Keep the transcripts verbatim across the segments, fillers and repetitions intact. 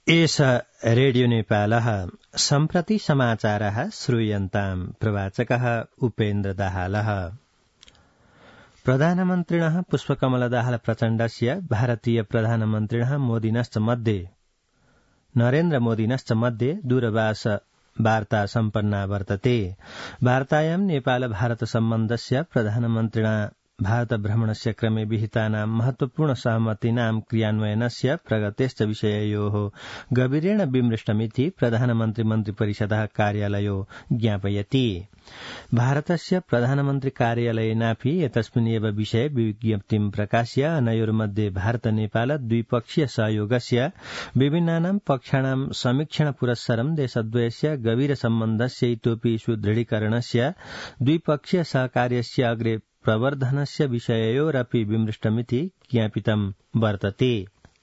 एष रेडियो नेपालः सम्प्रति समाचारः श्रूयन्ताम् प्रवाचकः उपेन्द्र दाहालः। प्रधानमन्त्रिणः पुष्पकमल दाहाल प्रचण्डस्य भारतीय प्रधानमन्त्रिणः मोदिनश्च मध्ये नरेन्द्र मोदिनश्च मध्ये दूरभाष वार्ता सम्पन्ना वर्तते। वार्तायां नेपाल भारत सम्बन्धस्य प्रधानमन्त्रिणा भारत भ्रमणस्य क्रमे विहितानां महत्वपूर्ण सहमतीनां क्रियान्वयनस्य प्रगतेश्च विषययोः गभीरेण विमृष्टमिति प्रधानमन्त्री मन्त्रिपरिषदः कार्यालयो ज्ञापयति। भारतस्य प्रधानमन्त्री कार्यालयेनापि एतस्मिन्नेव विषये विज्ञप्तिं प्रकाश्य अनयोर्मध्ये भारत नेपाल द्विपक्षीय सहयोगस्य विभिन्नानां पक्षाणां समीक्षण पुरस्सरं देशद्वयस्य गभीर सम्बन्धस्य इतोऽपि सुदृढीकरणस्य द्विपक्षीय सहकार्यस्य अग्रे प्रवर्धनस्य विषययोरपि विमृष्टमिति ज्ञापितं वर्तते।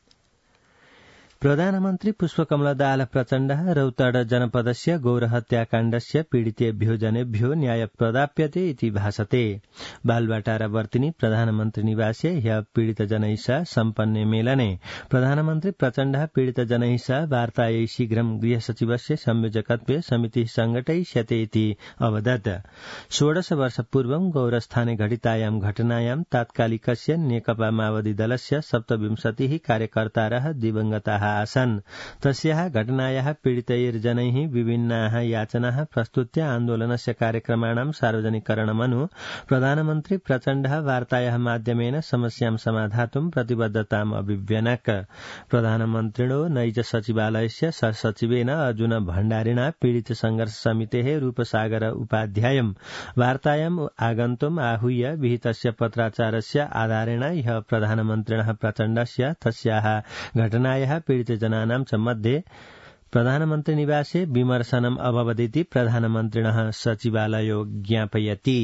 प्रधानमन्त्री पुष्पकमल दाहाल प्रचण्डः रौतड जनपदस्य गौरहत्याकाण्डस्य पीडितेभ्यो जनेभ्यो न्याय प्रदाप्यते इति भासते। बालुवाटारवर्तिनी प्रधानमन्त्री निवासे ह्यः पीडितजनैः सह सम्पन्ने मेलने प्रधानमन्त्री प्रचण्डः पीडितजनैः सह वार्तायै शीघ्रं गृहसचिवस्य संयोजकत्वे समितिः संघटयिष्यते इति अवदत्। षोडश वर्ष पूर्वं गौरस्थाने घटितायां घटनायां तात्कालिकस्य नेकपा माओवादी दलस्य सप्तविंशतिः कार्यकर्तारः दिवंगताः आसन्। तस्याः घटनायाः पीडितैर्जनैः विभिन्नाः याचनाः प्रस्तुत्य आन्दोलनस्य कार्यक्रमाणां सार्वजनिकरणमनु प्रधानमन्त्री प्रचण्डः वार्तायाः माध्यमेन समस्यां समाधातुं प्रतिबद्धताम् अभिव्यनक्। प्रधानमन्त्रिणो नैज सचिवालयस्य सहसचिवेन अर्जुन भण्डारिणा पीडित संघर्ष समितेः रूपसागर उपाध्यायं वार्तायाम् आगन्तुम् आहूय विहितस्य पत्राचारस्य आधारेण ह्यः प्रधानमन्त्रिणः प्रचण्डस्य तस्याः घटनायाः पीडितजनानां च मध्ये प्रधानमन्त्री निवासे विमर्शनम् अभवदिति प्रधानमन्त्रिणः सचिवालयो ज्ञापयति।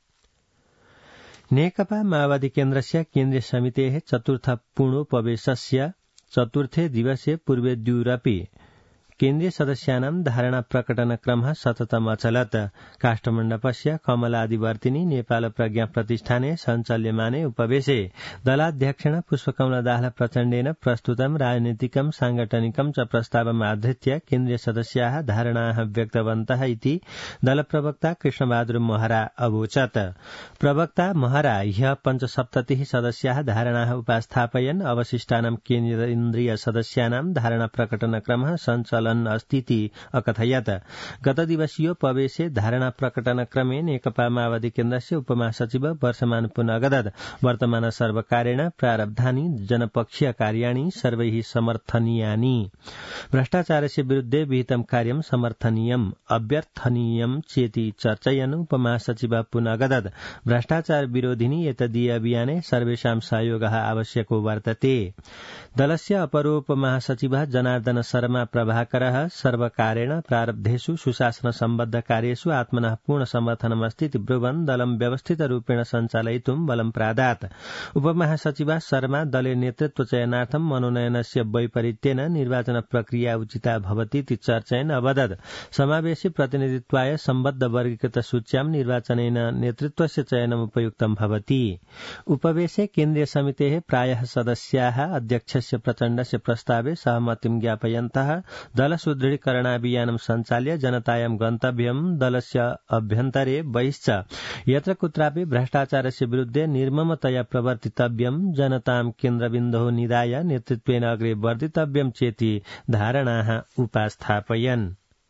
नेकपा माओवादी केन्द्रस्य केन्द्रीय समितेः चतुर्थ पूर्णोपवेशस्य चतुर्थे दिवसे पूर्वेद्युरपि केन्द्रीय सदस्यानां धारणा प्रकटनक्रमः सततम् अचलत्। काष्ठमण्डपस्य कमलादिवर्तिनी नेपाल प्रज्ञा प्रतिष्ठाने सञ्चाल्यमाने उपवेशे दलाध्यक्षेण पुष्पकमल दाहाल प्रचण्डेन प्रस्तुतं राजनीतिकं सांगठनिकं च प्रस्तावम् आधृत्य केन्द्रीय सदस्याः धारणाः व्यक्तवन्तः इति दलप्रवक्ता कृष्णबहादुर महरा अवोचत्। प्रवक्ता महरा ह्यः पञ्चसप्ततिः सदस्याः धारणाः उपस्थापयन् अवशिष्टानां केन्द्रीय सदस्यानां धारणा प्रकटनक्रमः सञ्चालन अस्तीति अकथयत्। गतदिवसीयोपवेशे धारणा प्रकटनक्रमे नेकपा माओवादी केन्द्रस्य उपमहासचिव वर्षमान पुनगदत् वर्तमान सर्वकारेण प्रारब्धानि जनपक्षीय कार्याणि सर्वैः समर्थनीयानि। भ्रष्टाचारस्य विरुद्धे विहितं कार्यं समर्थनीयम् अभ्यर्थनीयं चेति चर्चयन् उपमहासचिव पुनगदत् भ्रष्टाचार विरोधिनि एतदीय अभियाने सर्वेषां सहयोगः आवश्यको वर्तते। दलस्य अपरोपमहासचिवः जनार्दन शर्मा प्रभाकरः सर्वकारेण प्रारब्धेषु सुशासन सम्बद्ध कार्येषु आत्मनः पूर्ण समर्थनमस्तीति ब्रुवन् दलं व्यवस्थितरूपेण सञ्चालयितुं बलं प्रादात्। उपमहासचिवः शर्मा दले नेतृत्व चयनार्थं मनोनयनस्य वैपरीत्येन निर्वाचन प्रक्रिया उचिता भवतीति चर्चयन् अवदत्। समावेशी प्रतिनिधित्वाय सम्बद्ध वर्गीकृत सूच्यां निर्वाचनेन नेतृत्वस्य चयनम् उपयुक्तं भवति। उपवेशे केन्द्रीय समितेः प्रायः सदस्याः अध्यक्षस्य प्रचण्डस्य प्रस्तावे सहमतिं ज्ञापयन्तः दल सुदृढीकरणाभियानं सञ्चाल्य जनतायां गन्तव्यं दलस्य अभ्यन्तरे बहिश्च यत्र कुत्रापि भ्रष्टाचारस्य विरुद्धे निर्ममतया प्रवर्तितव्यं जनतां केन्द्रबिन्दुः निधाय नेतृत्वेन अग्रे वर्धितव्यं चेति धारणाः उपास्थापयन्।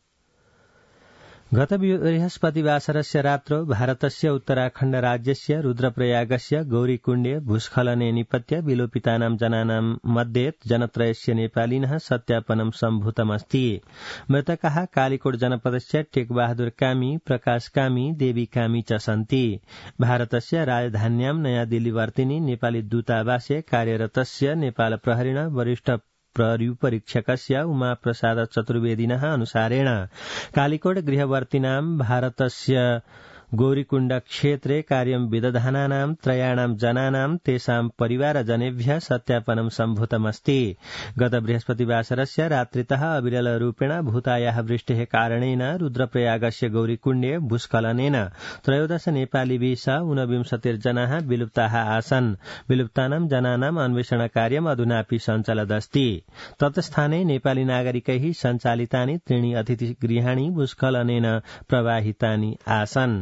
गत बृहस्पतिवासरस्य रात्रौ भारतस्य उत्तराखण्ड राज्यस्य रुद्रप्रयागस्य गौरीकुण्डे भूस्खलने निपत्य विलोपितानां जनानां मध्ये जनत्रयस्य नेपालिनः सत्यापनं सम्भूतमस्ति। मृतकाः कालीकोट जनपदस्य टेकबहादुर कामी, प्रकाश कामी, देवी कामी च सन्ति। भारतस्य राजधान्यां नयाँ दिल्लीवर्तिनि नेपाली दूतावासे कार्यरतस्य नेपाल प्रहरीण वरिष्ठ प्रहरीपरीक्षकस्य उमाप्रसाद चतुर्वेदिनः अनुसारेण कालीकोट गृहवर्तिनां भारतस्य गौरीकुण्ड क्षेत्रे कार्यं विदधानानां त्रयाणां जनानां तेषां परिवारजनेभ्यः सत्यापनं सम्भूतमस्ति। गत बृहस्पतिवासरस्य रात्रितः अविरलरूपेण भूतायाः वृष्टेः कारणेन रुद्रप्रयागस्य गौरीकुण्डे भूस्खलनेन त्रयोदश नेपालीभिः सह ऊनविंशतिर्जनाः विलुप्ताः आसन्। विलुप्तानां जनानाम् अन्वेषण कार्यम् अधुनापि सञ्चलदस्ति। तत्स्थाने नेपाली नागरिकैः सञ्चालितानि त्रीणि अतिथिगृहाणि भूस्खलनेन प्रवाहितानि आसन्।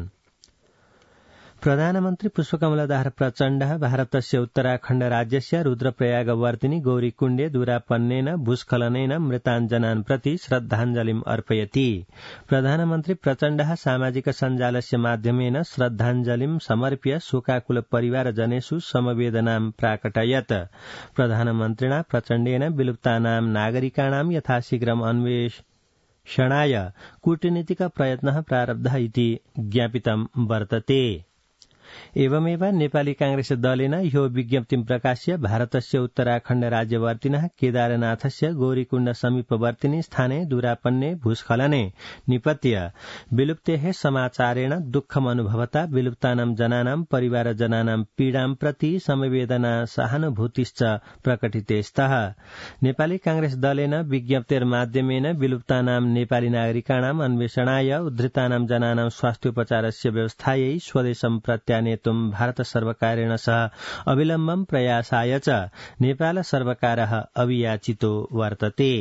प्रधानमन्त्री पुष्पकमलदास प्रचण्डः भारतस्य उत्तराखण्ड राज्यस्य रुद्रप्रयागवर्तिनि गौरीकुण्डे दूरापन्नेन भूस्खलनेन मृताञ्जनान् प्रति श्रद्धाञ्जलिम् अर्पयति। प्रधानमन्त्री प्रचण्डः सामाजिक सञ्जालस्य माध्यमेन श्रद्धाञ्जलिं समर्प्य शोकाकुल परिवारजनेषु समवेदनां प्राकटयत्। प्रधानमन्त्रिणा प्रचण्डेन विलुप्तानां नागरिकाणां यथाशीघ्रम् अन्वेषणाय कूटनीतिक प्रयत्नः प्रारब्धः इति ज्ञापितं वर्तते। एवमेव नेपाली कांग्रेस दलेन ह्यो विज्ञप्तिं प्रकाश्य भारतस्य उत्तराखण्ड राज्यवर्तिनः केदारनाथस्य गौरीकुण्ड समीपवर्तिनि स्थाने दूरापन्ने भूस्खलने निपत्य विलुप्तेः समाचारेण दुःखमनुभवता विलुप्तानां जनानां परिवारजनानां पीडां प्रति समवेदना सहानुभूतिश्च प्रकटिते स्तः। नेपाली कांग्रेस दलेन विज्ञप्तेर्माध्यमेन विलुप्तानां नेपाली नागरिकाणाम् अन्वेषणाय उद्धृतानां जनानां स्वास्थ्योपचारस्य व्यवस्थायै स्वदेशं प्रत्या नेतुम् भारत सर्वकारेण सह अविलम्बं प्रयासाय च नेपाल सर्वकारः अभियाचितो वर्तते।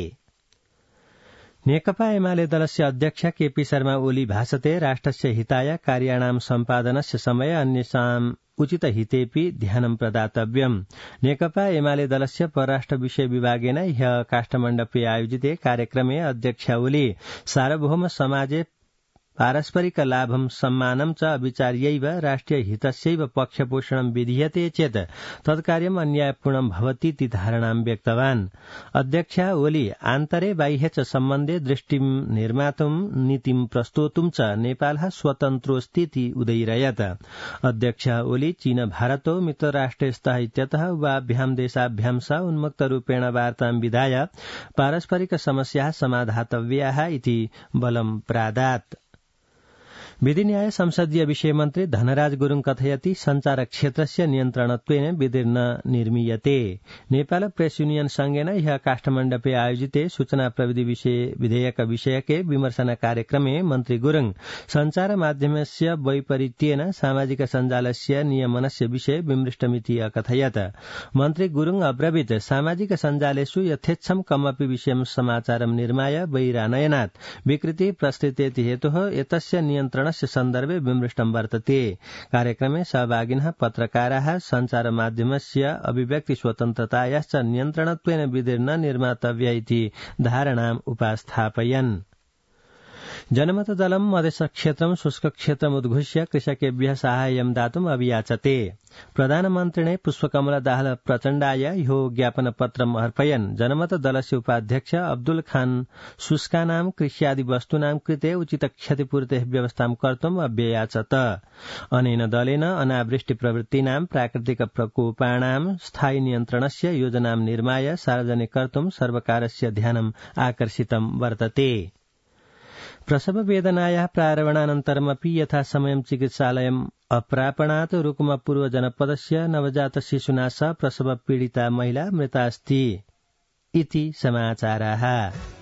नेकपा एमाले दलस्य अध्यक्ष केपी शर्मा ओली भाषते राष्ट्रस्य हिताय कार्याणां सम्पादनस्य समय अन्येषाम् उचित हितेऽपि ध्यानं प्रदातव्यम्। नेकपा एमाले दलस्य परराष्ट्र विषय विभागेन ह्यः काष्ठमण्डपे आयोजिते कार्यक्रमे अध्यक्ष ओली सार्वभौम समाजे पारस्परिक लाभं सम्मानं च विचार्यैव राष्ट्रिय हितस्यैव पक्षपोषणं विधीयते चेत् तत्कार्यम् अन्यायपूर्णं भवतीति धारणां व्यक्तवान्। अध्यक्ष ओली आन्तरे बाह्य च सम्बन्धे दृष्टिं निर्मातुं नीतिं प्रस्तोतुं च नेपालः स्वतन्त्रोऽस्तीति उदयिरयत्। अध्यक्ष ओली चीन भारतो मित्रराष्ट्रे स्तः इत्यतः उभाभ्यां देशाभ्यां सह उन्मुक्तरूपेण वार्तां विधाय पारस्परिक समस्याः समाधातव्याः इति बलं प्रादात्। विधिन्याय संसदीय विषय मन्त्री धनराज गुरुङ कथयति संचार क्षेत्रस्य नियन्त्रणत्वेन विधिर्न निर्मीयते। नेपाल प्रेस युनियन संघेन ह्यः काष्ठमण्डपे आयोजिते सूचना प्रविधि विषय विधेयक विषयके विमर्शन कार्यक्रमे मन्त्री गुरुङ संचार माध्यमस्य वैपरीत्येन सामाजिक सञ्जालस्य नियमनस्य विषय विमृष्टमिति अकथयत्। मन्त्री गुरुङ अब्रवीत् सामाजिक सञ्जालेषु यथेच्छं कमपि विषयं समाचारं निर्माय बहिरानयनात् विकृति प्रस्तुतेति हेतुः एतस्य नियन्त्रण सन्दर्भे विमृष्टं वर्तते। कार्यक्रमे सहभागिनः पत्रकाराः संचार माध्यमस्य अभिव्यक्ति स्वतन्त्रतायाश्च नियन्त्रणत्वेन विधिर्न निर्मातव्या इति धारणाम् उपास्थापयन्। जनमत दलं मधेश क्षेत्रं शुष्क क्षेत्रम् उद्घोष्य कृषकेभ्यः साहाय्यं दातुम् अभियाचते। प्रधानमन्त्रिणे पुष्पकमलदास प्रचण्डाय ह्यो ज्ञापनपत्रम् अर्पयन् जनमत दलस्य उपाध्यक्ष अब्दुल खान शुष्कानां कृष्यादि वस्तूनां कृते उचित क्षतिपूर्तेः व्यवस्थां कर्तुम् अभ्ययाचत। अनेन दलेन अनावृष्टि प्रवृत्तीनां प्राकृतिक प्रकोपाणां स्थायी नियन्त्रणस्य योजनां निर्माय सार्वजनिक कर्तुम् सर्वकारस्य ध्यानम् आकर्षितं वर्तते। प्रसव वेदनायाः प्रारम्भानन्तरमपि यथासमयं चिकित्सालयम् अप्रापणात् रुकुमपूर्व जनपदस्य नवजात शिशुना सह प्रसव पीडिता महिला मृतास्ति इति समाचाराः।